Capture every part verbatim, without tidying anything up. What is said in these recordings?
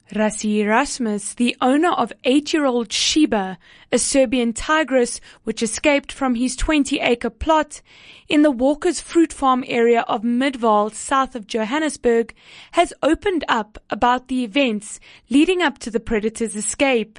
Rassie Erasmus, the owner of eight-year-old Sheba, a Serbian tigress which escaped from his twenty-acre plot in the Walker's Fruit Farm area of Midvaal, south of Johannesburg, has opened up about the events leading up to the predator's escape.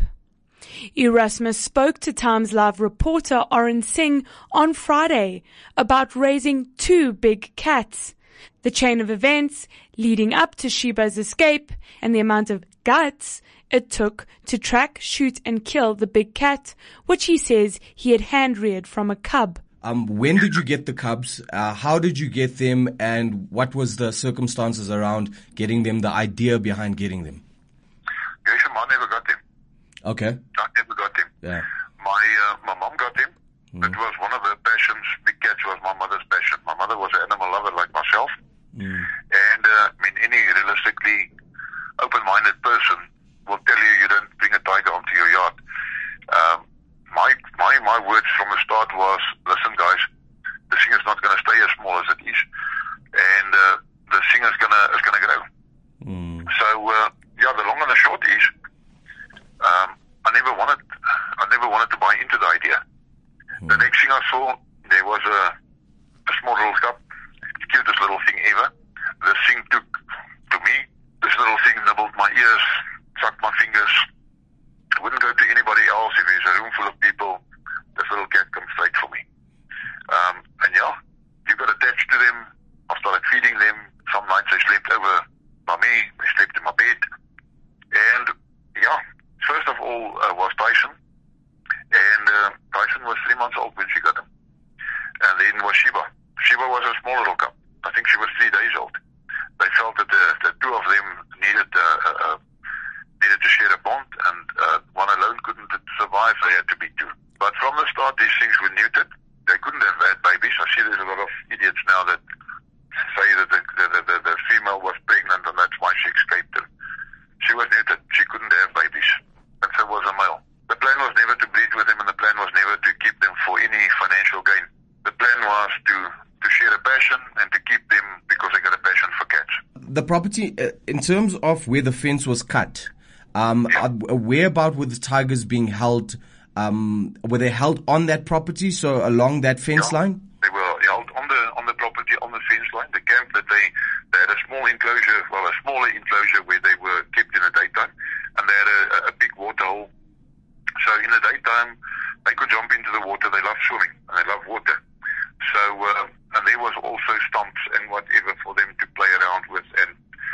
Erasmus spoke to Times Live reporter Oren Singh on Friday about raising two big cats, the chain of events leading up to Sheba's escape, and the amount of guts it took to track, shoot and kill the big cat, which he says he had hand-reared from a cub. Um, when did you get the cubs? Uh, how did you get them? And what was the circumstances around getting them, the idea behind getting them? Yes, I never got them. Okay. I never got them. Yeah. My uh, my mom got them. Mm. It was one of her passions. Big cats was my mother's passion. My mother was an animal lover like myself. Mm. And uh, I mean, any realistically open-minded person will tell you you don't bring a tiger onto your yard. Um, my my my words from the start was, listen guys, this thing is not going to stay as small as it is, and uh, this thing is going to is going to grow. Mm. So uh, yeah, the long and the short is, um, I never wanted I never wanted to buy into the idea. Mm. The next thing I saw, there was a a small little cub, cutest little thing ever. This thing took to me. This little thing nibbled my ears, sucked my fingers. Wouldn't go to anybody else. If there's a room full of people, this little cat comes straight for me. Um, and yeah, you got attached to them. I started feeding them. Some nights they slept over by me. They slept in my bed. And yeah, first of all uh, was Tyson. And uh, Tyson was three months old when she got him. And then was Sheba. Sheba was a small little cub. I think she was three days old. They felt that the, the two of them needed uh, uh, needed to share a bond, and uh, one alone couldn't survive. They had to be two. But from the start, these things were neutered. They couldn't have had babies. I see there's a lot of idiots now that say that the, the, the, the female was pregnant and that's why she escaped them. She was neutered. She couldn't have babies, and so was a male. The plan was never to breed with them, and the plan was never to keep them for any financial gain. The plan was to to share a passion and to keep them because they got a passion for cats. The property, uh, in terms of where the fence was cut, um, yeah. uh, where about were the tigers being held? Um, were they held on that property, so along that fence yeah. line? They were held on the on the property, on the fence line. The camp that they, they had a small enclosure, well, a smaller enclosure where they were kept in the daytime, and they had a, a big water hole. So in the daytime, they could jump into the water. They love swimming and they love water. So, uh, and there was also stumps and whatever for them to play around with, and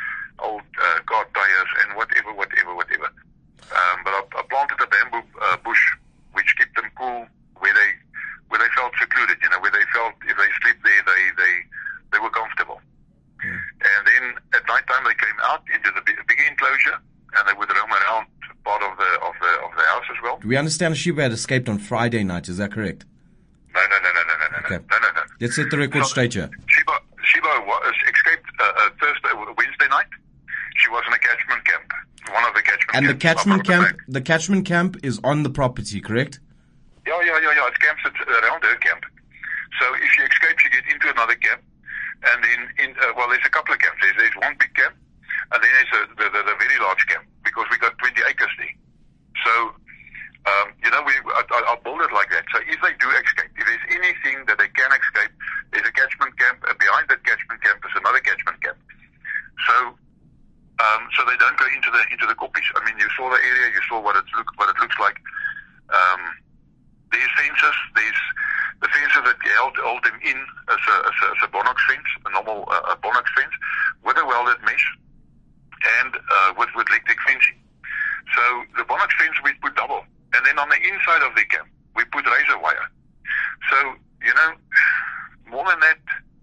old uh, car tires and whatever, whatever, whatever. Um, but I, I planted a bamboo uh, bush which kept them cool, where they where they felt secluded, you know, where they felt if they slept there, they they, they were comfortable. Mm. And then at night time they came out into the big, big enclosure, and they would roam around part of the of the of the house as well. Do we understand Sheba had escaped on Friday night? Is that correct? No, no, no, no, no, no, okay. no, no, no. Let's set the record so, straight here. Sheba, Sheba was, escaped uh, uh, Thursday, Wednesday night. She was in a catchment camp, one of the catchment and camps. And the catchment camp, the, the catchment camp is on the property, correct? Yeah, yeah, yeah, yeah. It's camps around her camp. So if she escapes, she gets into another camp, and then in uh, well, there's a couple of camps. There's, there's one big camp, and then there's a, the, the the very large camp because we got twenty acres there. So. Um, you know, we, I, I'll build it like that. So if they do escape, if there's anything that they can escape, there's a catchment camp, and behind that catchment camp is another catchment camp. So, um, so they don't go into the into the koppies. I mean, you saw the area, you saw what it look what it looks like. Um, there's fences. There's the fences that held hold them in as a as a, as a Bonnox fence, a normal uh, a Bonnox fence with a welded mesh and uh, with with electric fencing. So the Bonnox fence we put double. And then on the inside of the camp, we put razor wire. So, you know, more than that,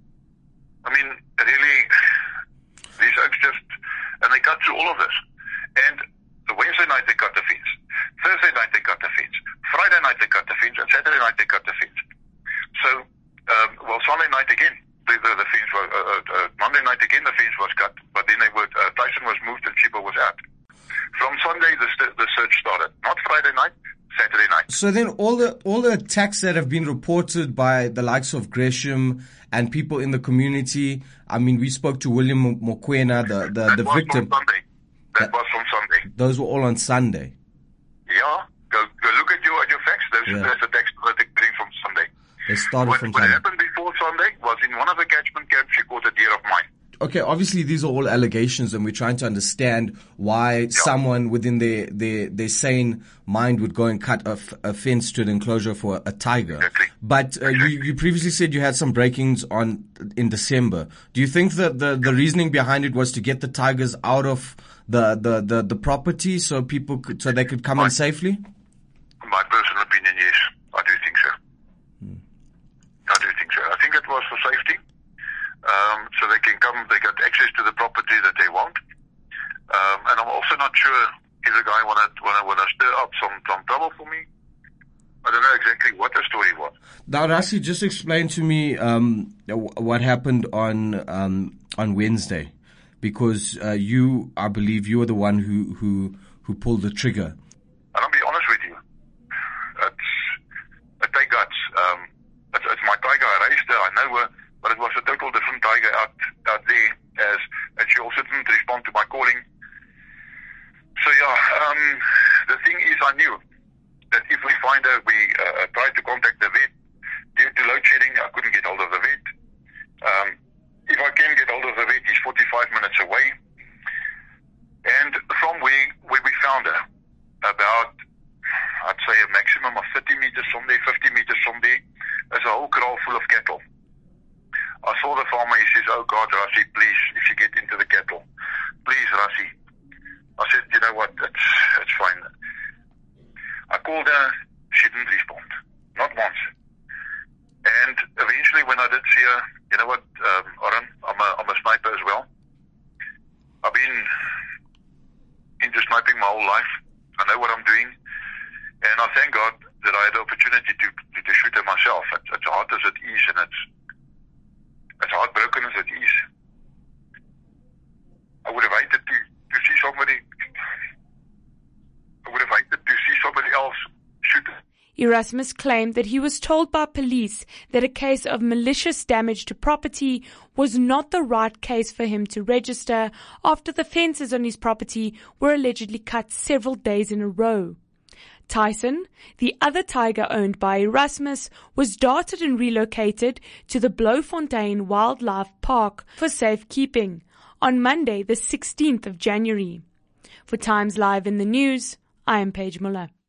I mean, really, these oaks just, and they cut through all of this. And the Wednesday night they cut the fence. Thursday night they cut the fence. Friday night they cut the fence. And Saturday night they cut the fence. So, um, well, Sunday night again, the, the, the fence was, uh, uh, Monday night again the fence was cut. But then they were, uh, Tyson was moved and Sheba was out. From Sunday, the, the search started. Not Friday night, Saturday night. So then all the all the attacks that have been reported by the likes of Gresham and people in the community, I mean, we spoke to William Mokoena, the, the, that the was victim. From Sunday. That, that was from Sunday. Those were all on Sunday. Yeah, go, go look at your, at your facts. Those, Yeah. That's the text that they're getting from Sunday. They started What, from what Sunday. happened before Sunday was in one of the catchment camps, she caught a deer of mine. Okay, obviously these are all allegations, and we're trying to understand why someone within their, their, their sane mind would go and cut a, f- a fence to an enclosure for a tiger. Exactly. But uh, you, you previously said you had some break-ins on in December. Do you think that the, the reasoning behind it was to get the tigers out of the, the, the, the property so people could, so they could come in safely? My personal opinion, yes. I do think so. Hmm. I do think so. I think it was for safety. Um, so they can come, they got access to the property that they want. Um, and I'm also not sure if the guy wanted, wanna, wanna stir up some, some trouble for me. I don't know exactly what the story was. Now, Rassie, just explain to me um, what happened on um, on Wednesday, because uh, you, I believe, you were the one who, who, who pulled the trigger. And I'll be honest with you, it's, it take guts. Um, it's, it's my tiger. I raised her. I know her, but it was a total different tiger out out there. As and she also didn't respond to my calling. So yeah, um, the thing is, I knew that if we find her, we uh, tried to contact the vet. Due to load shedding, I couldn't get hold of the vet. Um, if I can get hold of the vet, he's forty-five minutes away. And from where, where we found her, about, I'd say a maximum of thirty meters from there, fifty meters from there, there's a whole kraal full of cattle. I saw the farmer, he says, "Oh God, Rassie, please, if you get into the cattle, please, Rassie." I said, "You know what, it's, it's fine." I called her, she didn't respond, not once. And eventually when I did see her, you know what, um, Oren, I'm a, I'm a sniper as well. I've been into sniping my whole life. I know what I'm doing. And I thank God that I had the opportunity to, to, to shoot her myself. It's, it's hard as it is, and it's, it's heartbroken as it is. I would have hated to, to see somebody, I would have hated to see somebody else shoot her. Erasmus claimed that he was told by police that a case of malicious damage to property was not the right case for him to register after the fences on his property were allegedly cut several days in a row. Tyson, the other tiger owned by Erasmus, was darted and relocated to the Bloemfontein Wildlife Park for safekeeping on Monday, the sixteenth of January. For Times Live in the News, I am Paige Muller.